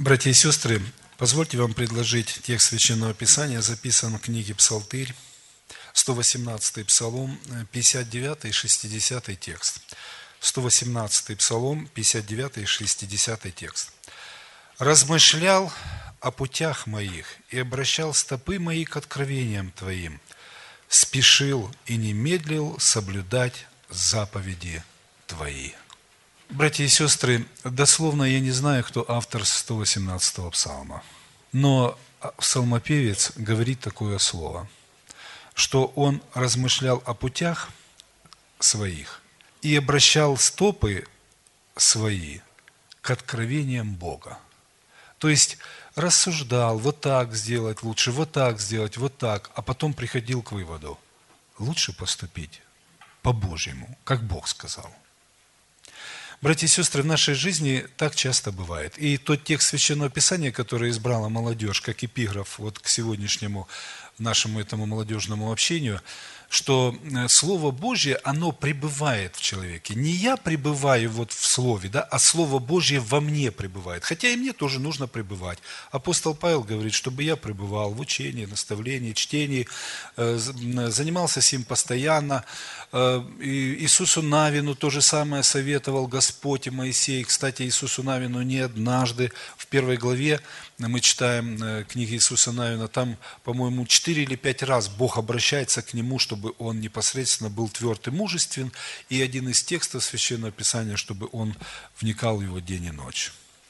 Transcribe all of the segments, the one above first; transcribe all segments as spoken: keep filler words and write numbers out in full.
Братья и сестры, позвольте вам предложить текст Священного Писания, записан в книге Псалтырь, сто восемнадцатый Псалом, пятьдесят девятый и шестидесятый текст. сто восемнадцатый Псалом, пятьдесят девятый и шестидесятый текст. «Размышлял о путях моих и обращал стопы мои к откровениям Твоим, спешил и не медлил соблюдать заповеди Твои». Братья и сестры, дословно я не знаю, кто автор сто восемнадцатого псалма, но псалмопевец говорит такое слово, что он размышлял о путях своих и обращал стопы свои к откровениям Бога. То есть рассуждал, вот так сделать лучше, вот так сделать, вот так, а потом приходил к выводу, лучше поступить по-божьему, как Бог сказал. Братья и сестры, в нашей жизни так часто бывает. И тот текст Священного Писания, который избрала молодежь, как эпиграф вот к сегодняшнему нашему этому молодежному общению, что Слово Божье, оно пребывает в человеке. Не я пребываю вот в Слове, да, а Слово Божье во мне пребывает. Хотя и мне тоже нужно пребывать. Апостол Павел говорит, чтобы я пребывал в учении, наставлении, чтении, занимался сим постоянно. Иисусу Навину то же самое советовал Господь и Моисей. Кстати, Иисусу Навину не однажды. В первой главе мы читаем книги Иисуса Навина, там, по-моему, четыре или пять раз Бог обращается к нему, чтобы он непосредственно был тверд и мужествен, и один из текстов Священного Писания, чтобы он вникал в его день и ночь.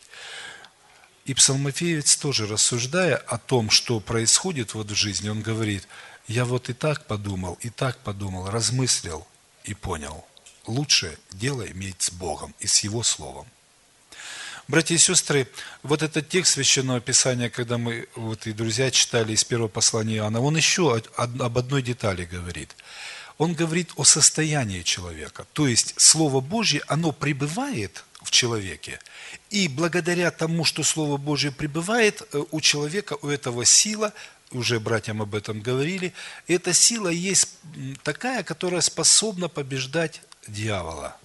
И псалмопевец тоже, рассуждая о том, что происходит вот в жизни, он говорит, я вот и так подумал, и так подумал, размыслил и понял, лучше дело иметь с Богом и с Его Словом. Братья и сестры, вот этот текст Священного Писания, когда мы, вот и друзья, читали из первого послания Иоанна, он еще об одной детали говорит. Он говорит о состоянии человека. То есть, Слово Божье, оно пребывает в человеке. И благодаря тому, что Слово Божье пребывает, у человека, у этого сила, уже братьям об этом говорили, эта сила есть такая, которая способна побеждать дьявола.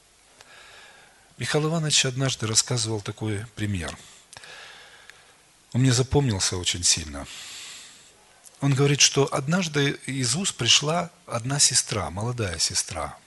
Михаил Иванович однажды рассказывал такой пример. Он мне запомнился очень сильно. Он говорит, что однажды из уст пришла одна сестра, молодая сестра.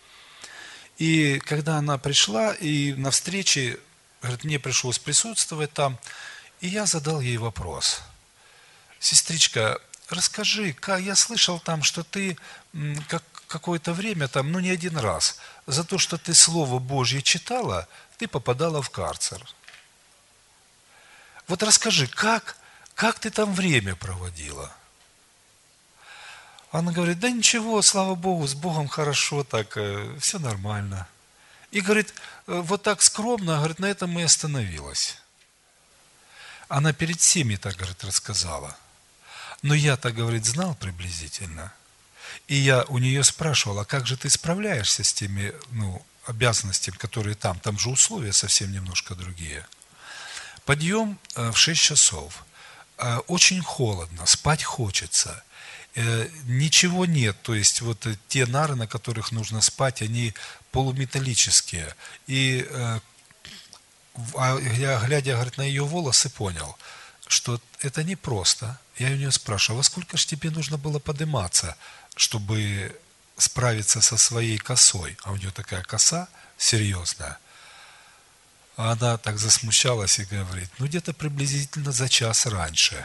И когда она пришла, и на встрече, говорит, мне пришлось присутствовать там, и я задал ей вопрос. Сестричка, расскажи, я слышал там, что ты как какое-то время, там, ну не один раз, за то, что ты Слово Божье читала, ты попадала в карцер. Вот расскажи, как, как ты там время проводила? Она говорит, да ничего, слава Богу, с Богом хорошо, так, все нормально. И говорит, вот так скромно, говорит, на этом и остановилась. Она перед всеми так, говорит, рассказала. Но я-то, говорит, знал приблизительно. И я у нее спрашивал, а как же ты справляешься с теми ну, обязанностями, которые там? Там же условия совсем немножко другие. Подъем в шесть часов. Очень холодно, спать хочется. Ничего нет. То есть вот те нары, на которых нужно спать, они полуметаллические. И я, глядя, говорит, на ее волосы, понял, что это непросто. Я у нее спрашиваю, во сколько же тебе нужно было подниматься, чтобы справиться со своей косой? А у нее такая коса серьезная. А она так засмущалась и говорит, ну где-то приблизительно за час раньше.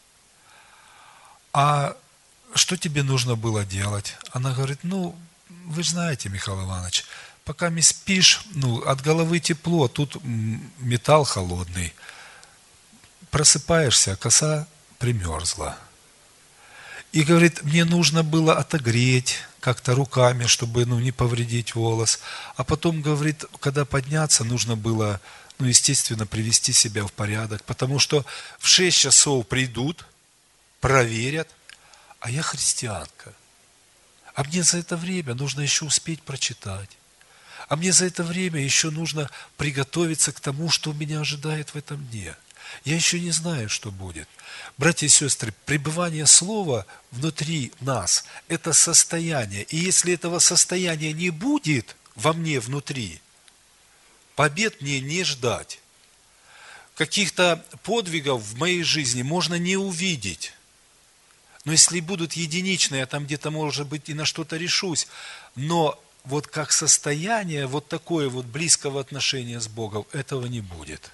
А что тебе нужно было делать? Она говорит, ну, вы же знаете, Михаил Иванович, пока не спишь, ну, от головы тепло, тут металл холодный. Просыпаешься, а коса примерзла. И говорит, мне нужно было отогреть как-то руками, чтобы ну, не повредить волос. А потом, говорит, когда подняться, нужно было, ну, естественно, привести себя в порядок. Потому что в шесть часов придут, проверят, а я христианка. А мне за это время нужно еще успеть прочитать. А мне за это время еще нужно приготовиться к тому, что меня ожидает в этом дне. Я еще не знаю, что будет. Братья и сестры, пребывание Слова внутри нас – это состояние. И если этого состояния не будет во мне внутри, побед мне не ждать. каких-то подвигов в моей жизни можно не увидеть. Но если будут единичные, я там где-то, может быть, и на что-то решусь. Но вот как состояние вот такое вот близкого отношения с Богом, этого не будет.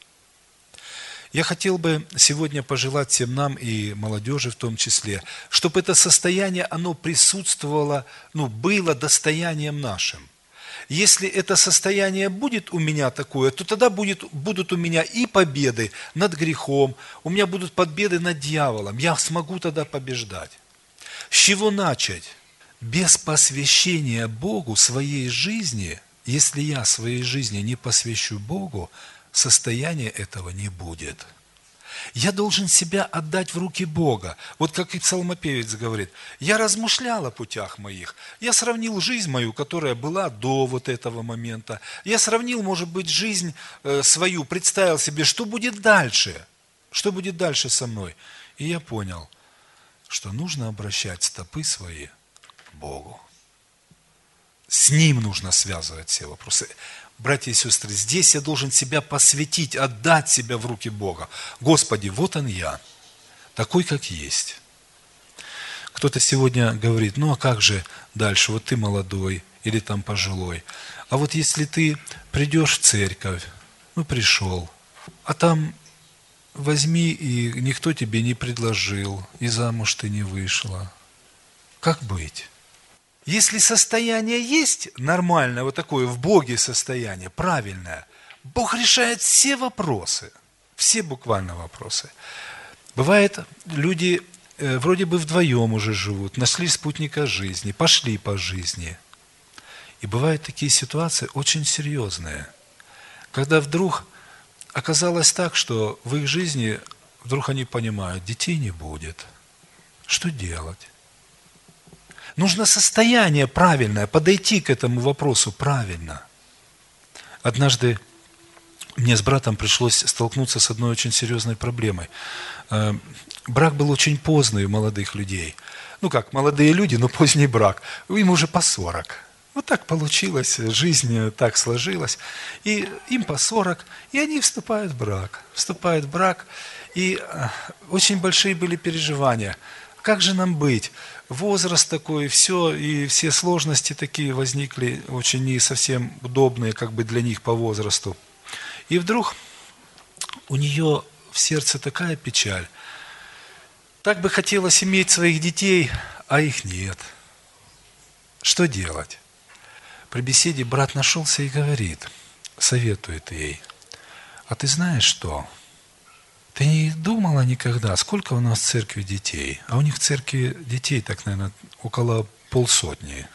Я хотел бы сегодня пожелать всем нам и молодежи в том числе, чтобы это состояние, оно присутствовало, ну, было достоянием нашим. Если это состояние будет у меня такое, то тогда будет, будут у меня и победы над грехом, у меня будут победы над дьяволом, я смогу тогда побеждать. С чего начать? Без посвящения Богу своей жизни, если я своей жизни не посвящу Богу, состояния этого не будет. Я должен себя отдать в руки Бога. Вот как и псалмопевец говорит, я размышлял о путях моих, я сравнил жизнь мою, которая была до вот этого момента, я сравнил, может быть, жизнь свою, представил себе, что будет дальше, что будет дальше со мной. И я понял, что нужно обращать стопы свои к Богу. С Ним нужно связывать все вопросы. Братья и сестры, здесь я должен себя посвятить, отдать себя в руки Бога. Господи, вот он я, такой, как есть. Кто-то сегодня говорит, ну а как же дальше, вот ты молодой или там пожилой. А вот если ты придешь в церковь, ну пришел, а там возьми, и никто тебе не предложил, и замуж ты не вышла. Как быть? Если состояние есть нормальное, вот такое в Боге состояние, правильное, Бог решает все вопросы, все буквально вопросы. Бывает, люди э, вроде бы вдвоем уже живут, нашли спутника жизни, пошли по жизни. И бывают такие ситуации очень серьезные, когда вдруг оказалось так, что в их жизни вдруг они понимают, детей не будет. Что делать? Нужно состояние правильное, подойти к этому вопросу правильно. Однажды мне с братом пришлось столкнуться с одной очень серьезной проблемой. Брак был очень поздний у молодых людей. Ну как, молодые люди, но поздний брак. Им уже по сорок. Вот так получилось, жизнь так сложилась. И им по сорок, и они вступают в брак. Вступают в брак, и очень большие были переживания. Как же нам быть? Возраст такой, все, и все сложности такие возникли, очень не совсем удобные как бы для них по возрасту. И вдруг у нее в сердце такая печаль. Так бы хотелось иметь своих детей, а их нет. Что делать? При беседе брат нашелся и говорит, советует ей, а ты знаешь что? Ты не думала никогда, сколько у нас в церкви детей? А у них в церкви детей, так, наверное, около полсотни.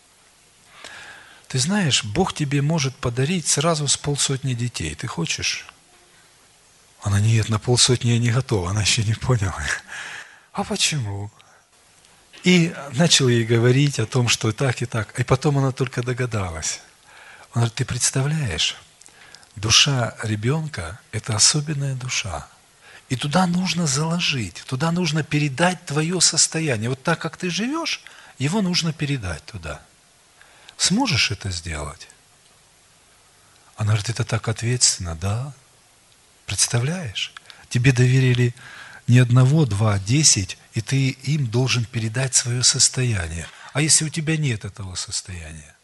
Ты знаешь, Бог тебе может подарить сразу с полсотни детей. Ты хочешь? Она, нет, на полсотни я не готова, она еще не поняла. А почему? И начал ей говорить о том, что так и так. И потом она только догадалась. Он говорит, ты представляешь, душа ребенка – это особенная душа. И туда нужно заложить, туда нужно передать твое состояние. Вот так, как ты живешь, его нужно передать туда. Сможешь это сделать? Она говорит, это так ответственно, да? Представляешь? Тебе доверили не одного, два, десять, и ты им должен передать свое состояние. А если у тебя нет этого состояния?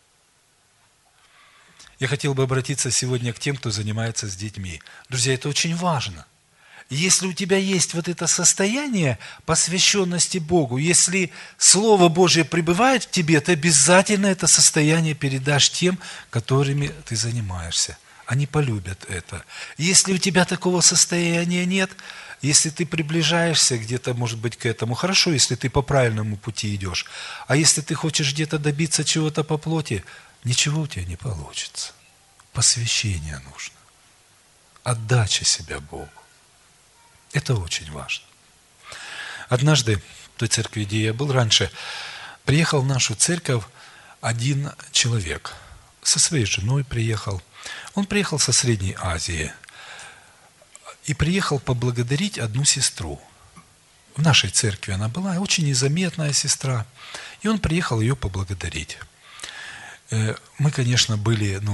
Я хотел бы обратиться сегодня к тем, кто занимается с детьми. Друзья, это очень важно. Если у тебя есть вот это состояние посвященности Богу, если Слово Божье пребывает в тебе, ты обязательно это состояние передашь тем, которыми ты занимаешься. Они полюбят это. Если у тебя такого состояния нет, если ты приближаешься где-то, может быть, к этому, хорошо, если ты по правильному пути идешь. А если ты хочешь где-то добиться чего-то по плоти, ничего у тебя не получится. Посвящение нужно. Отдача себя Богу. Это очень важно. Однажды в той церкви, где я был раньше, приехал в нашу церковь один человек. Со своей женой приехал. Он приехал со Средней Азии. И приехал поблагодарить одну сестру. В нашей церкви она была, очень незаметная сестра. И он приехал ее поблагодарить. Мы, конечно, были, ну,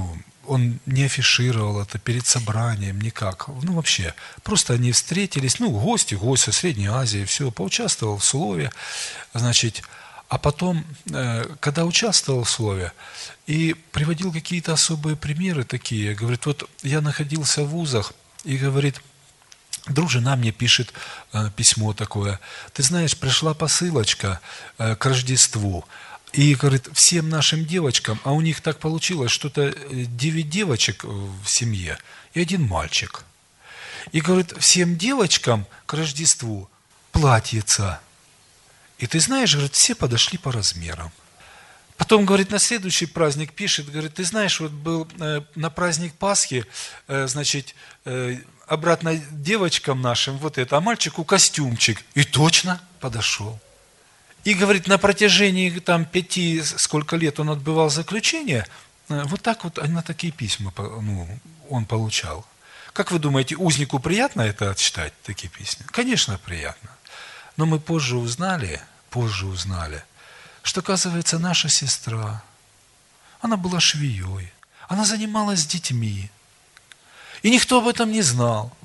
он не афишировал это перед собранием никак. Ну, вообще, просто они встретились, ну, гости, гости Средней Азии, все, поучаствовал в слове, значит, а потом, когда участвовал в слове и приводил какие-то особые примеры такие, говорит, вот я находился в вузах, и говорит, друг жена мне пишет э, письмо такое, ты знаешь, пришла посылочка э, к Рождеству, и, говорит, всем нашим девочкам, а у них так получилось, что-то девять девочек в семье и один мальчик. И, говорит, всем девочкам к Рождеству платьица. И ты знаешь, говорит, все подошли по размерам. Потом, говорит, на следующий праздник пишет, говорит, ты знаешь, вот был э, на праздник Пасхи, э, значит, э, обратно девочкам нашим вот это, а мальчику костюмчик. И точно подошел. И, говорит, на протяжении там пяти, сколько лет он отбывал заключение, э, вот так вот, на такие письма ну, он получал. Как вы думаете, узнику приятно это читать, такие письма? Конечно, приятно. Но мы позже узнали, позже узнали, что, оказывается, наша сестра, она была швеей, она занималась с детьми, и никто об этом не знал.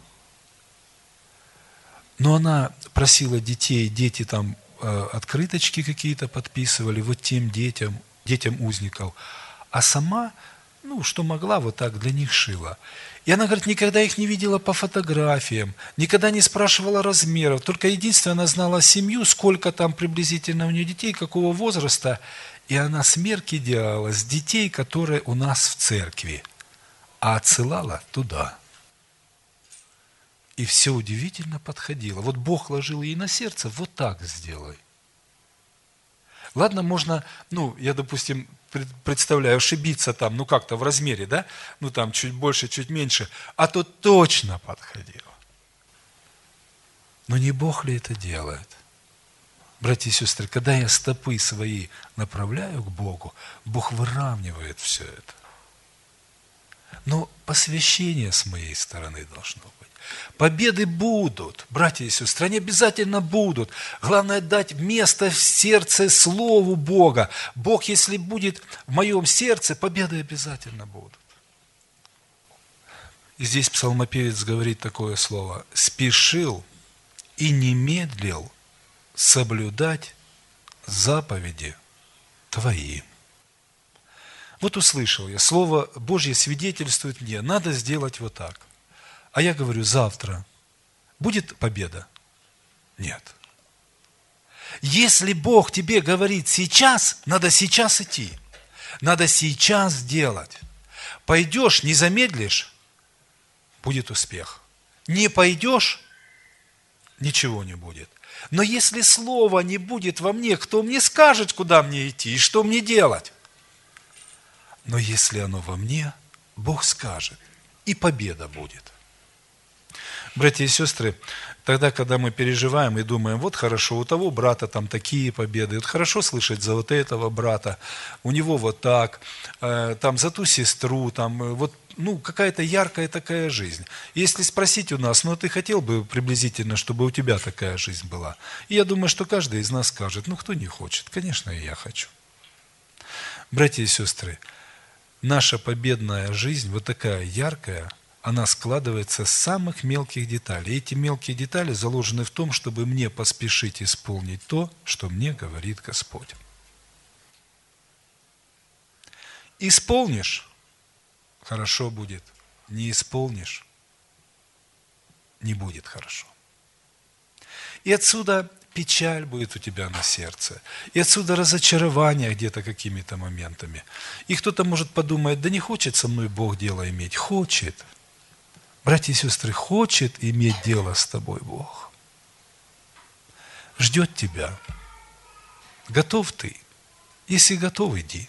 Но она просила детей, дети там э, открыточки какие-то подписывали вот тем детям, детям узников, а сама, ну, что могла, вот так для них шила. И она, говорит, никогда их не видела по фотографиям, никогда не спрашивала размеров, только единственное, она знала семью, сколько там приблизительно у нее детей, какого возраста, и она смерки делала с детей, которые у нас в церкви, а отсылала туда. И все удивительно подходило. Вот Бог ложил ей на сердце, вот так сделай. Ладно, можно, ну, я, допустим, представляю, ошибиться там, ну, как-то в размере, да? Ну, там, чуть больше, чуть меньше. А то точно подходило. Но не Бог ли это делает? Братья и сестры, когда я стопы свои направляю к Богу, Бог выравнивает все это. Но посвящение с моей стороны должно быть. Победы будут, братья и сестры, они обязательно будут. Главное дать место в сердце Слову Бога. Бог, если будет в моем сердце, победы обязательно будут. И здесь псалмопевец говорит такое слово: «Спешил и не медлил соблюдать заповеди Твои». Вот услышал я, Слово Божье свидетельствует мне, надо сделать вот так. А я говорю, завтра будет победа? Нет. Если Бог тебе говорит сейчас, надо сейчас идти. Надо сейчас делать. Пойдешь, не замедлишь, будет успех. Не пойдешь, ничего не будет. Но если слова не будет во мне, кто мне скажет, куда мне идти и что мне делать? Но если оно во мне, Бог скажет, и победа будет. Братья и сестры, тогда, когда мы переживаем и думаем, вот хорошо, у того брата там такие победы, вот хорошо слышать за вот этого брата, у него вот так, э, там за ту сестру, там э, вот, ну, какая-то яркая такая жизнь. Если спросить у нас, ну, ты хотел бы приблизительно, чтобы у тебя такая жизнь была? И я думаю, что каждый из нас скажет, ну, кто не хочет? Конечно, и я хочу. Братья и сестры, наша победная жизнь, вот такая яркая, она складывается с самых мелких деталей. И эти мелкие детали заложены в том, чтобы мне поспешить исполнить то, что мне говорит Господь. Исполнишь – хорошо будет. Не исполнишь – не будет хорошо. И отсюда печаль будет у тебя на сердце. И отсюда разочарование где-то какими-то моментами. И кто-то может подумать, да не хочет со мной Бог дело иметь. Хочет. Братья и сестры, хочет иметь дело с тобой Бог. Ждет тебя. Готов ты? Если готов, иди.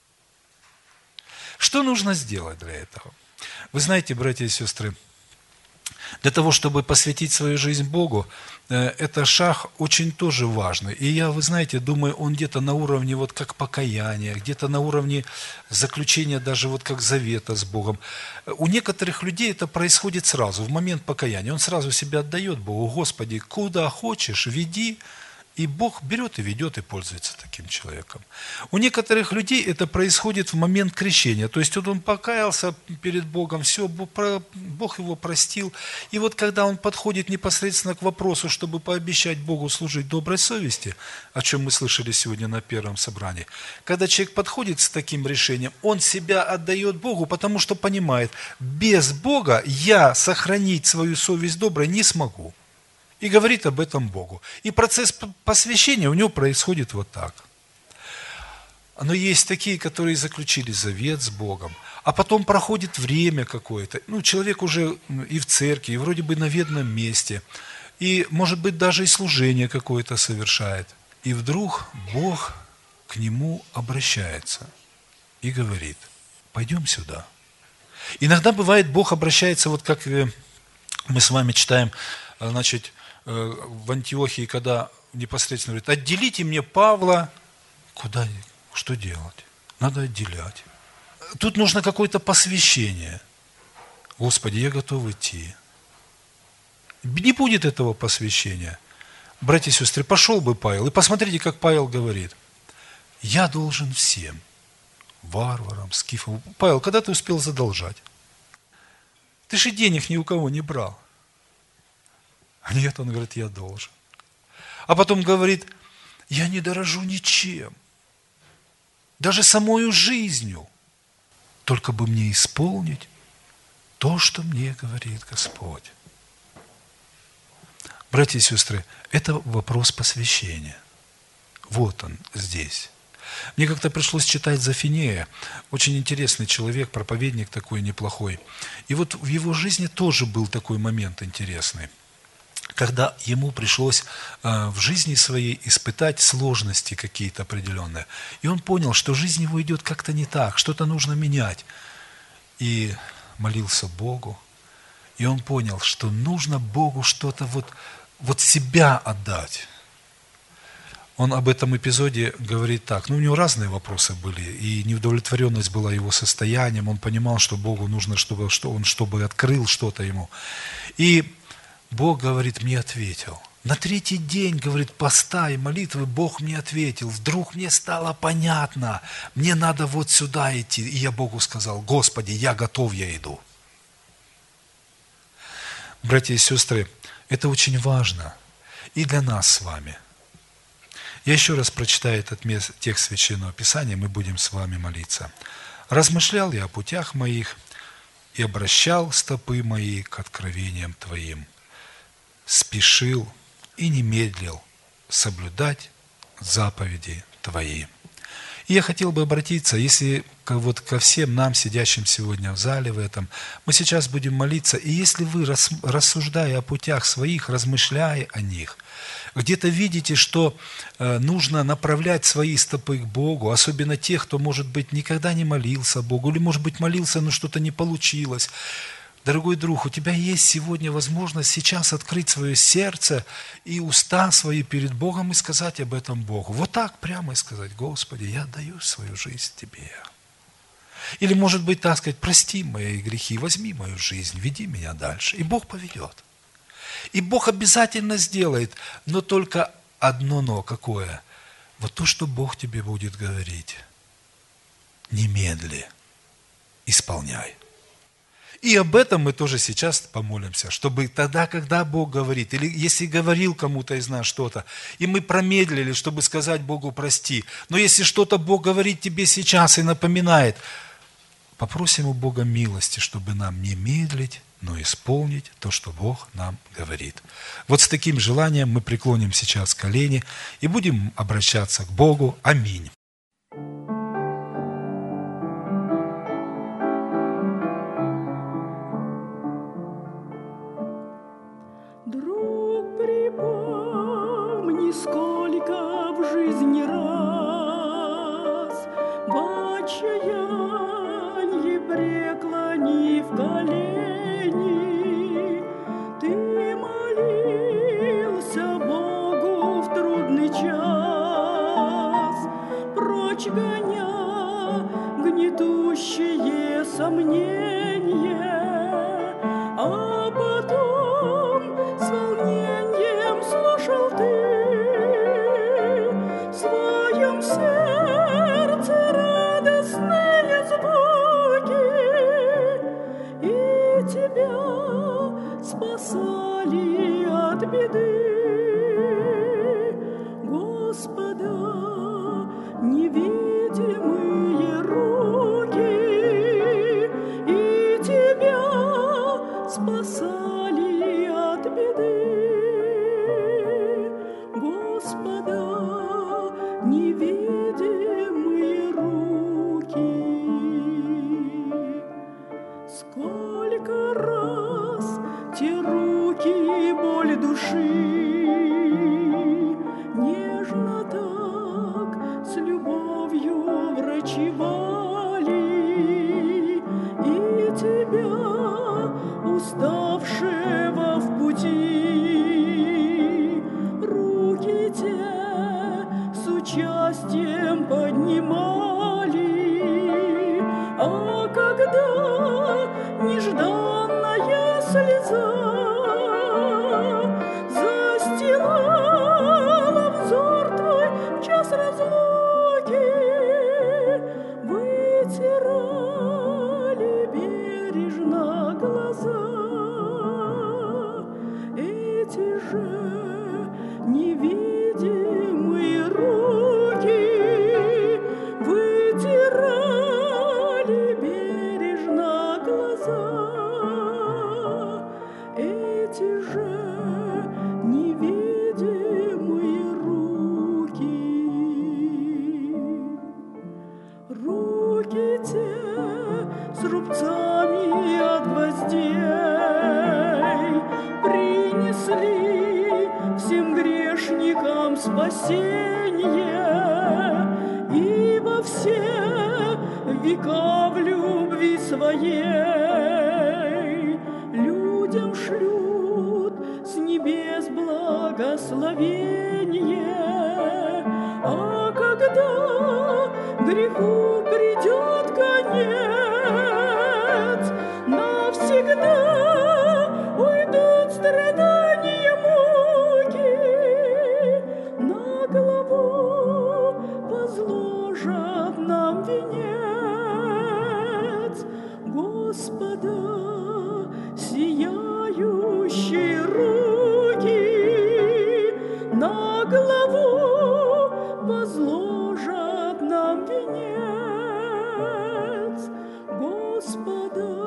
Что нужно сделать для этого? Вы знаете, братья и сестры, для того, чтобы посвятить свою жизнь Богу, это шаг очень тоже важный. И я, вы знаете, думаю, он где-то на уровне вот как покаяния, где-то на уровне заключения даже вот как завета с Богом. У некоторых людей это происходит сразу, в момент покаяния. Он сразу себя отдает Богу. Господи, куда хочешь, веди, И Бог берет и ведет, и пользуется таким человеком. У некоторых людей это происходит в момент крещения. То есть вот он покаялся перед Богом, все, Бог его простил. И вот когда он подходит непосредственно к вопросу, чтобы пообещать Богу служить доброй совести, о чем мы слышали сегодня на первом собрании, когда человек подходит с таким решением, он себя отдает Богу, потому что понимает, без Бога я сохранить свою совесть доброй не смогу. И говорит об этом Богу. И процесс посвящения у него происходит вот так. Но есть такие, которые заключили завет с Богом, а потом проходит время какое-то. Ну, человек уже и в церкви, и вроде бы на видном месте, и, может быть, даже и служение какое-то совершает. И вдруг Бог к нему обращается и говорит: пойдем сюда. Иногда бывает, Бог обращается, вот как мы с вами читаем, значит, в Антиохии, когда непосредственно говорит: отделите мне Павла. Куда? Что делать? Надо отделять. Тут нужно какое-то посвящение. Господи, я готов идти. Не будет этого посвящения. Братья и сестры, пошел бы Павел. И посмотрите, как Павел говорит: я должен всем, варварам, скифам. Павел, когда ты успел задолжать? Ты же денег ни у кого не брал. Нет, он говорит, я должен. А потом говорит: я не дорожу ничем, даже самою жизнью, только бы мне исполнить то, что мне говорит Господь. Братья и сестры, это вопрос посвящения. Вот он здесь. Мне как-то пришлось читать Зафинея, очень интересный человек, проповедник такой неплохой. И вот в его жизни тоже был такой момент интересный, когда ему пришлось э, в жизни своей испытать сложности какие-то определенные. И он понял, что жизнь его идет как-то не так, что-то нужно менять. И молился Богу. И он понял, что нужно Богу что-то вот, вот себя отдать. Он об этом эпизоде говорит так. Ну, у него разные вопросы были. И неудовлетворенность была его состоянием. Он понимал, что Богу нужно, чтобы, что он чтобы открыл что-то ему. И Бог, говорит, мне ответил. На третий день, говорит, поста и молитвы Бог мне ответил. Вдруг мне стало понятно, мне надо вот сюда идти. И я Богу сказал: Господи, я готов, я иду. Братья и сестры, это очень важно и для нас с вами. Я еще раз прочитаю этот текст Священного Писания, мы будем с вами молиться. «Размышлял я о путях моих и обращал стопы мои к откровениям Твоим. Спешил и не медлил соблюдать заповеди Твои». И я хотел бы обратиться, если вот ко всем нам, сидящим сегодня в зале в этом, мы сейчас будем молиться, и если вы, рассуждая о путях своих, размышляя о них, где-то видите, что нужно направлять свои стопы к Богу, особенно тех, кто, может быть, никогда не молился Богу, или, может быть, молился, но что-то не получилось. Дорогой друг, у тебя есть сегодня возможность сейчас открыть свое сердце и уста свои перед Богом и сказать об этом Богу. Вот так прямо и сказать: Господи, я отдаю свою жизнь Тебе. Или, может быть, так сказать: прости мои грехи, возьми мою жизнь, веди меня дальше. И Бог поведет. И Бог обязательно сделает, но только одно но. Какое? Вот то, что Бог тебе будет говорить. Немедли, исполняй. И об этом мы тоже сейчас помолимся, чтобы тогда, когда Бог говорит, или если говорил кому-то из нас что-то, и мы промедлили, чтобы сказать Богу прости, но если что-то Бог говорит тебе сейчас и напоминает, попросим у Бога милости, чтобы нам не медлить, но исполнить то, что Бог нам говорит. Вот с таким желанием мы преклоним сейчас колени и будем обращаться к Богу. Аминь. Друг, припомни, сколько в жизни раз в отчаянии преклонив колени, ты молился Богу в трудный час, спасали от беды. Господа, невидимые руки и Тебя спасали от беды. Господа, невидимые руки. Сколько раз те руки боль души нежно так с любовью врачевали, и Тебя, уставшего в пути, руки те с участием поднимали. А когда нежданная слеза застилала взор Твой в час разлуки, вытирали бережно глаза эти же невидимые руки, вытирали бережно глаза эти же невидимые руки. Руки те с рубцами от гвоздей принесли всем грешникам спасение, и во все века в любви своей людям шлют с небес благословение. А когда греху придет конец, навсегда уйдут страдания, муки, на голову возложат нам венец. Господа, сияющие руки на голову возложат нам венец. Господа,